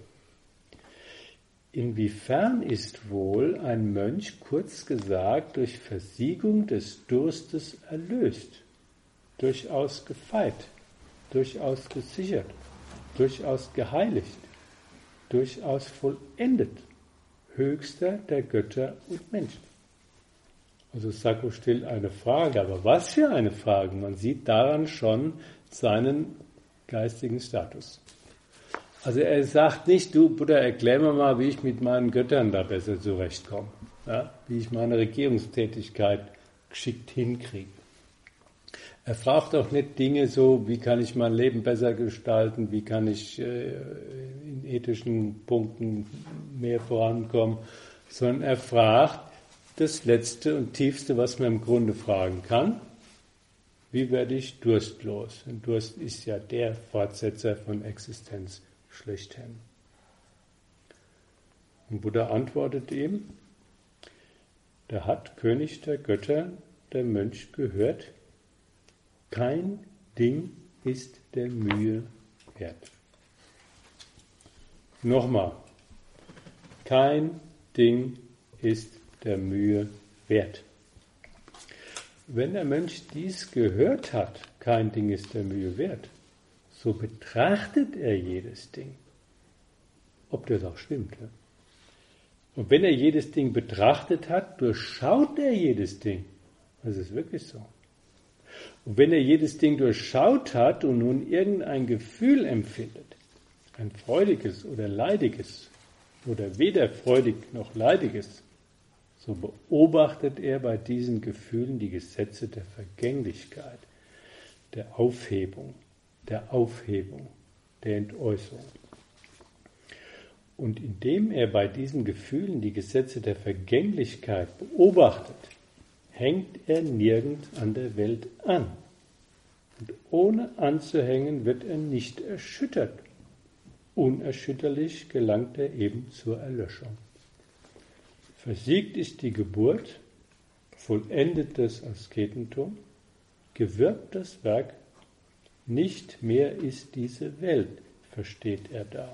Inwiefern ist wohl ein Mönch, kurz gesagt, durch Versiegung des Durstes erlöst, durchaus gefeit, durchaus gesichert, durchaus geheiligt, durchaus vollendet, höchster der Götter und Menschen? Also Sacco stellt eine Frage, aber was für eine Frage? Man sieht daran schon seinen geistigen Status. Also er sagt nicht, du Buddha, erklär mir mal, wie ich mit meinen Göttern da besser zurechtkomme, ja? Wie ich meine Regierungstätigkeit geschickt hinkriege. Er fragt auch nicht Dinge so, wie kann ich mein Leben besser gestalten, wie kann ich in ethischen Punkten mehr vorankommen, sondern er fragt das Letzte und Tiefste, was man im Grunde fragen kann: Wie werde ich durstlos? Und Durst ist ja der Fortsetzer von Existenz schlechthin. Und Buddha antwortet ihm: Da hat König der Götter, der Mönch, gehört: Kein Ding ist der Mühe wert. Nochmal: Kein Ding ist der Mühe wert. Wenn der Mönch dies gehört hat, kein Ding ist der Mühe wert, so betrachtet er jedes Ding. Ob das auch stimmt. Ja? Und wenn er jedes Ding betrachtet hat, durchschaut er jedes Ding. Das ist wirklich so. Und wenn er jedes Ding durchschaut hat und nun irgendein Gefühl empfindet, ein freudiges oder leidiges oder weder freudig noch leidiges, so beobachtet er bei diesen Gefühlen die Gesetze der Vergänglichkeit, der Aufhebung, der Entäußerung. Und indem er bei diesen Gefühlen die Gesetze der Vergänglichkeit beobachtet, hängt er nirgend an der Welt an. Und ohne anzuhängen wird er nicht erschüttert. Unerschütterlich gelangt er eben zur Erlöschung. Versiegt ist die Geburt, vollendet das Asketentum, gewirkt das Werk, nicht mehr ist diese Welt, versteht er da.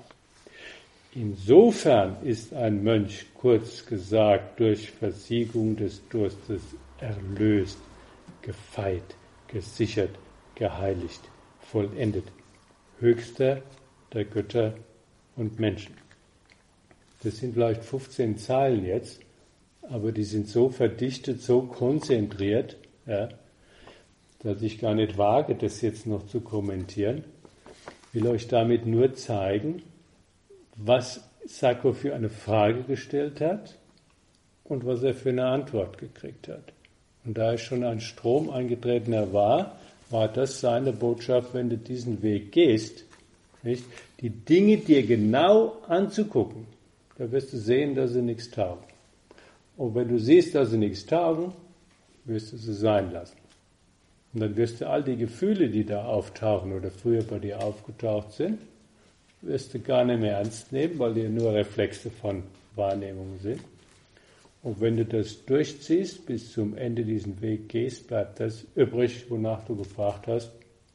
Insofern ist ein Mönch, kurz gesagt, durch Versiegung des Durstes erlöst, gefeit, gesichert, geheiligt, vollendet, höchster der Götter und Menschen. Das sind vielleicht 15 Zeilen jetzt, aber die sind so verdichtet, so konzentriert, ja, dass ich gar nicht wage, das jetzt noch zu kommentieren. Ich will euch damit nur zeigen, was Sacco für eine Frage gestellt hat und was er für eine Antwort gekriegt hat. Und da er schon ein Strom eingetretener war das seine Botschaft, wenn du diesen Weg gehst, nicht? Die Dinge dir genau anzugucken, da wirst du sehen, dass sie nichts taugen. Und wenn du siehst, dass sie nichts taugen, wirst du sie sein lassen. Und dann wirst du all die Gefühle, die da auftauchen oder früher bei dir aufgetaucht sind, wirst du gar nicht mehr ernst nehmen, weil die nur Reflexe von Wahrnehmungen sind. Und wenn du das durchziehst, bis zum Ende diesen Weg gehst, bleibt das übrig, wonach du gefragt hast.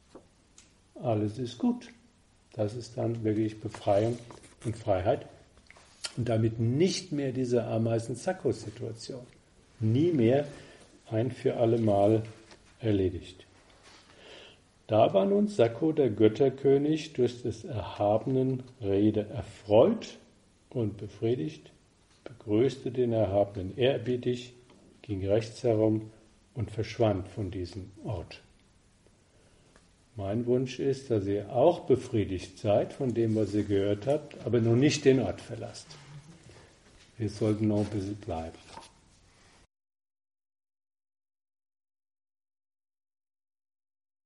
Alles ist gut. Das ist dann wirklich Befreiung und Freiheit. Und damit nicht mehr diese Ameisen-Sacco-Situation. Nie mehr ein für alle Mal erledigt. Da war nun Sacco, der Götterkönig, durch des erhabenen Rede erfreut und befriedigt, begrüßte den Erhabenen ehrerbietig, ging rechts herum und verschwand von diesem Ort. Mein Wunsch ist, dass ihr auch befriedigt seid von dem, was ihr gehört habt, aber noch nicht den Ort verlasst. Wir sollten noch ein bisschen bleiben.